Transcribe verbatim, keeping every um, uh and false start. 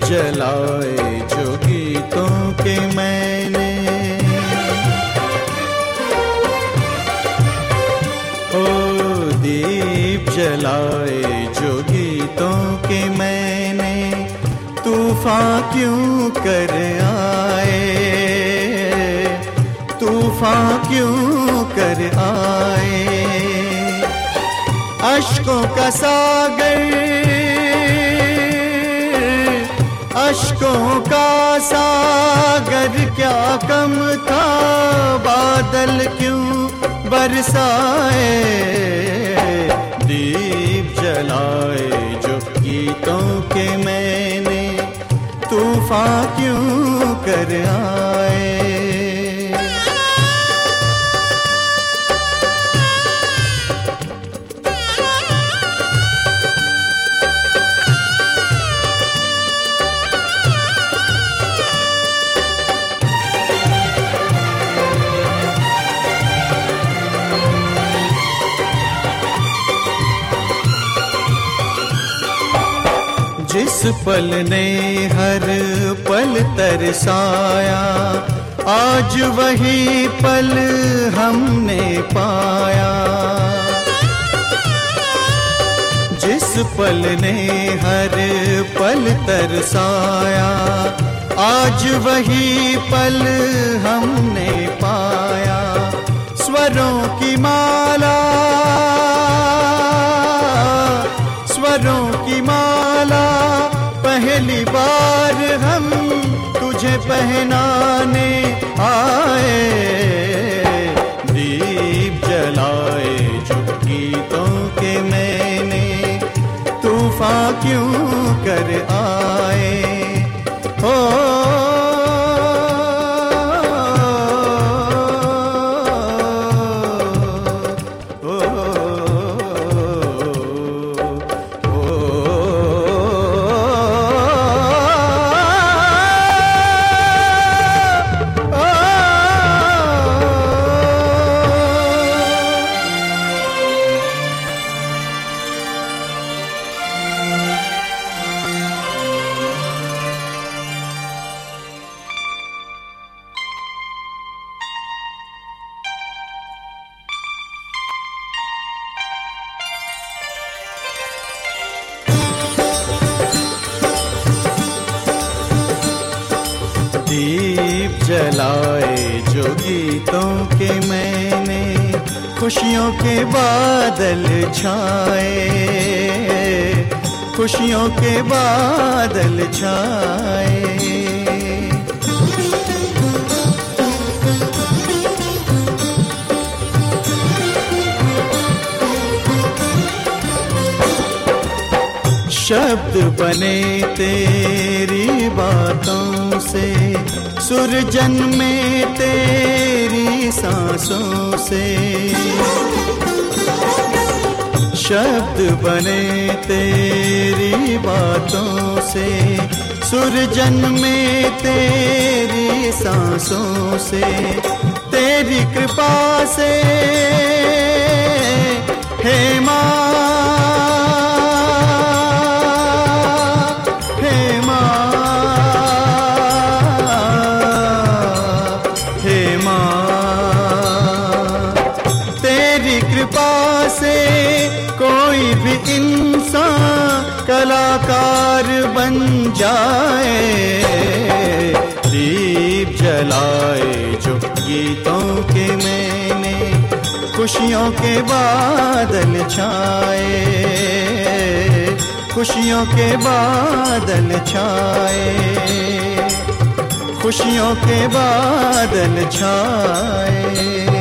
जलाए जो गीतों के मैंने, ओ दीप जलाए जो गीतों के मैंने, तूफान क्यों कर आए, तूफान क्यों कर आए। अश्कों का सागर, अश्कों का सागर क्या कम था, बादल क्यों बरसाए। दीप जलाए जो गीतों के मैंने, तूफान क्यों कर आए। जिस पल ने हर पल तरसाया, आज वही पल हमने पाया। जिस पल ने हर पल तरसाया, आज वही पल हमने पाया। स्वरों की माला, स्वरों की माला पहली बार हम तुझे पहनाने आए। दीप जलाए जो गीतों के मैंने, तूफान क्यों कर आए। हो दीप जलाए जो गीतों के मैंने, खुशियों के बादल छाए, खुशियों के बादल छाए। शब्द बने तेरी बातों से, सुर जन्मे तेरी सांसों से। शब्द बने तेरी बातों से, सुर जन्मे तेरी सांसों से। तेरी कृपा से हे माँ, कृपा से कोई भी इंसान कलाकार बन जाए। दीप जलाए जो गीतों के मैंने, खुशियों के बादल छाए, खुशियों के बादल छाए, खुशियों के बादल छाए।